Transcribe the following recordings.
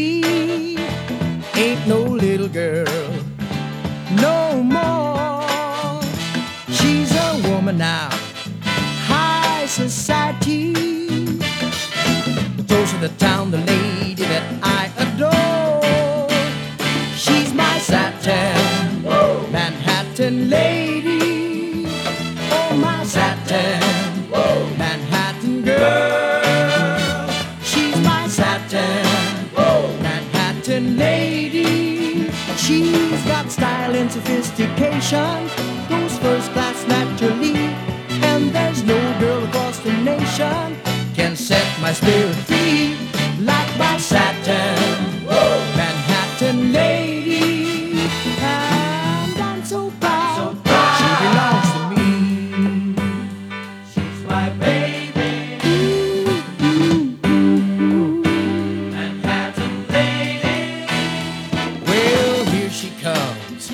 society. Ain't no little girl no more. She's a woman now, high society. The toast of the town, the lady that I adore. She's my satin, Manhattan lady. Oh, my satin, Manhattan girl. She's my satin, Manhattan lady. She's got style and sophistication, goes first class naturally, and there's no girl across the nation can set my spirit free like my satin, Manhattan lady. And I'm so proud, she belongs to me. She's my baby, Manhattan lady. Well, here she comes.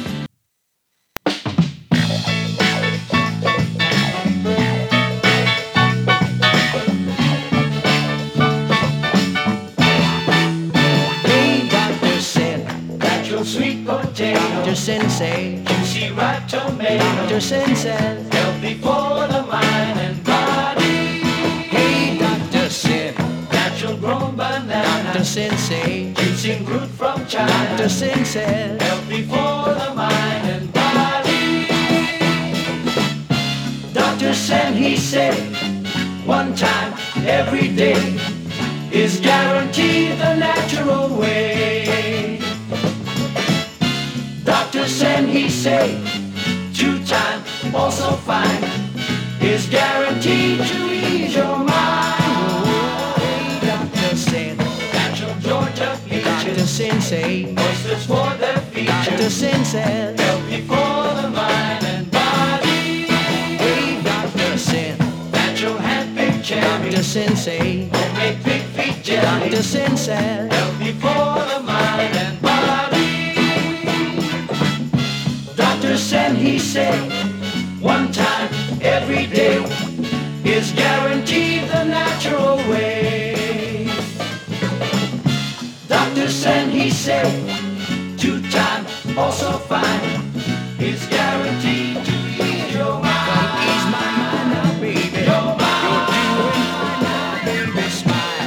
Hey, Dr. Sin, Natural sweet potato, Dr. Sensei, juicy ripe tomato, Dr. Sensei. healthy for the mind and body. Hey, Dr. Sin, Natural grown banana, Dr. Sensei, juicing root from China, Dr. Sensei. healthy for the mind and body. Dr. Sen, he said, one time every day is guaranteed the natural way. Dr. Sen, he said, 2 times also fine is guaranteed to ease your mind. Hey, Dr. Sin, Natural Georgia Dr. peaches, Sensei, oysters for their Dr. features, Sensei. healthy for the mind and body. Hey, Dr. Sin, Natural hand-picked cherry, Dr. Sensei, homemade pig feet jelly, Dr. Sensei. healthy for the mind and body. Dr. Sen, he said, 1 time every day is guaranteed the natural way. Dr. Sen, he said, 2 times also fine is guaranteed to ease your mind. Ease my mind now, baby. Your mind. You're doing fine now, baby. Smile.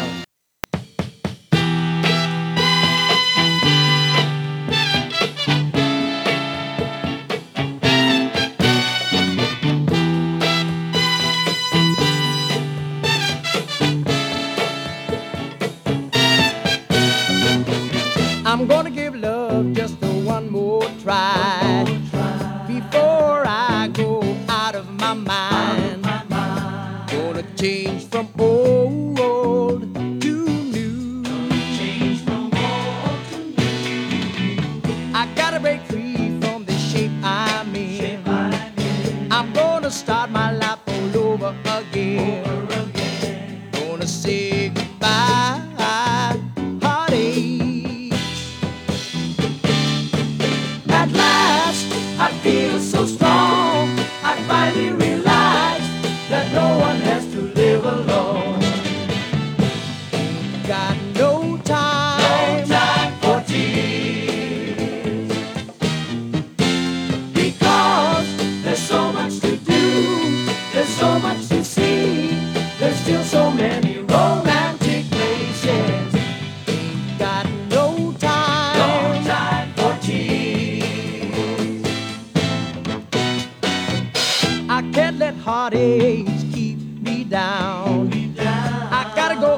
I'm gonna give love just one more try before I go out of my mind. Gonna change from old to new. Change from old to I gotta break free from the shape I'm in. I'm gonna start my life all over again. Gonna say goodbye, heartache. At last, I feel so strong. I finally realize that no one has to live alone. Ain't got no time, time for tears, because there's so much to do, there's so much to see. There's still so many romantic places. Ain't got no time. time for tears. I can't let heartaches keep me down.